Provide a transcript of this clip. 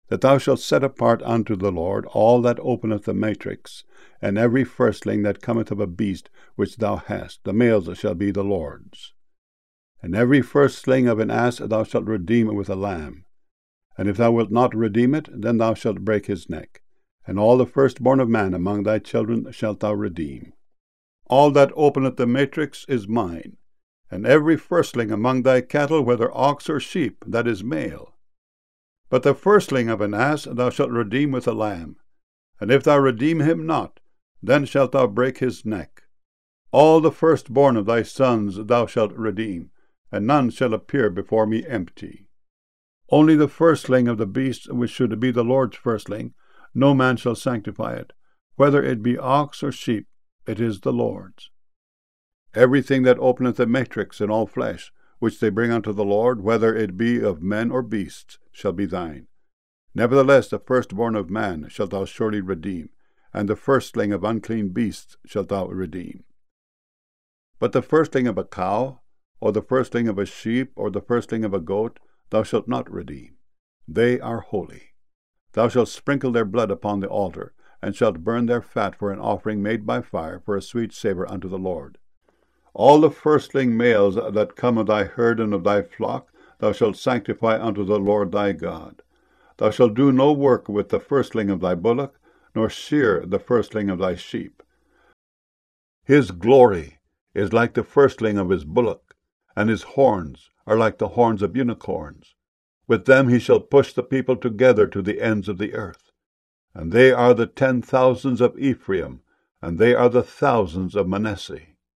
that thou shalt set apart unto the Lord all that openeth the matrix, and every firstling that cometh of a beast which thou hast, the males shall be the Lord's. And every firstling of an ass thou shalt redeem with a lamb. And if thou wilt not redeem it, then thou shalt break his neck. And all the firstborn of man among thy children shalt thou redeem. All that openeth the matrix is mine, and every firstling among thy cattle, whether ox or sheep, that is male. But the firstling of an ass thou shalt redeem with a lamb. And if thou redeem him not, then shalt thou break his neck. All the firstborn of thy sons thou shalt redeem, and none shall appear before me empty. Only the firstling of the beast, which should be the Lord's firstling, no man shall sanctify it. Whether it be ox or sheep, it is the Lord's. Everything that openeth the matrix in all flesh, which they bring unto the Lord, whether it be of men or beasts, shall be thine. Nevertheless the firstborn of man shalt thou surely redeem, and the firstling of unclean beasts shalt thou redeem. But the firstling of a cow, or the firstling of a sheep, or the firstling of a goat, thou shalt not redeem. They are holy. Thou shalt sprinkle their blood upon the altar, and shalt burn their fat for an offering made by fire, for a sweet savour unto the Lord. All the firstling males that come of thy herd and of thy flock thou shalt sanctify unto the Lord thy God. Thou shalt do no work with the firstling of thy bullock, nor shear the firstling of thy sheep. His glory is like the firstling of his bullock, and his horns are like the horns of unicorns. With them he shall push the people together to the ends of the earth. And they are the 10,000s of Ephraim, and they are the thousands of Manasseh.